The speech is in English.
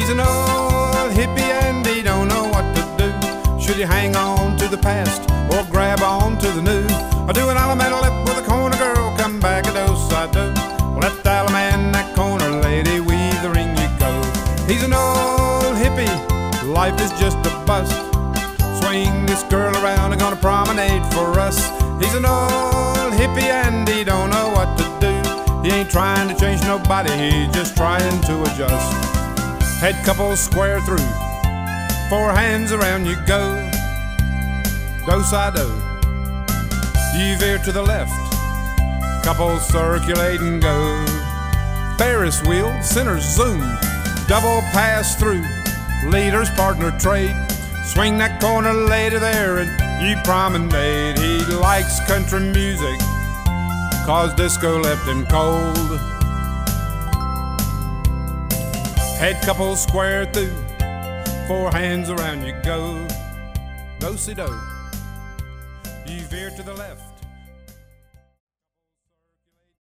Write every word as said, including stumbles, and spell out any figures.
He's an old hippie and he don't know what to do. Should he hang on to the past or grab on to the new? Or do an Alametalip with a corner girl, come back a do-si-do? Let the Alaman that corner lady weave the ring you go. He's an old hippie, life is just a bust. Swing this girl around, I'm gonna promenade for us. He's an old hippie and he don't know what to do. He ain't trying to change nobody, he's just trying to adjust. Head couple square through, four hands around you go. Do-si-do. You veer to the left, couple circulate and go. Ferris wheel, centers zoom, double pass through. Leaders partner trade, swing that corner lady there and you promenade. He likes country music, cause disco left him cold. Head couple square through, four hands around you go. Do-si-do. You veer to the left,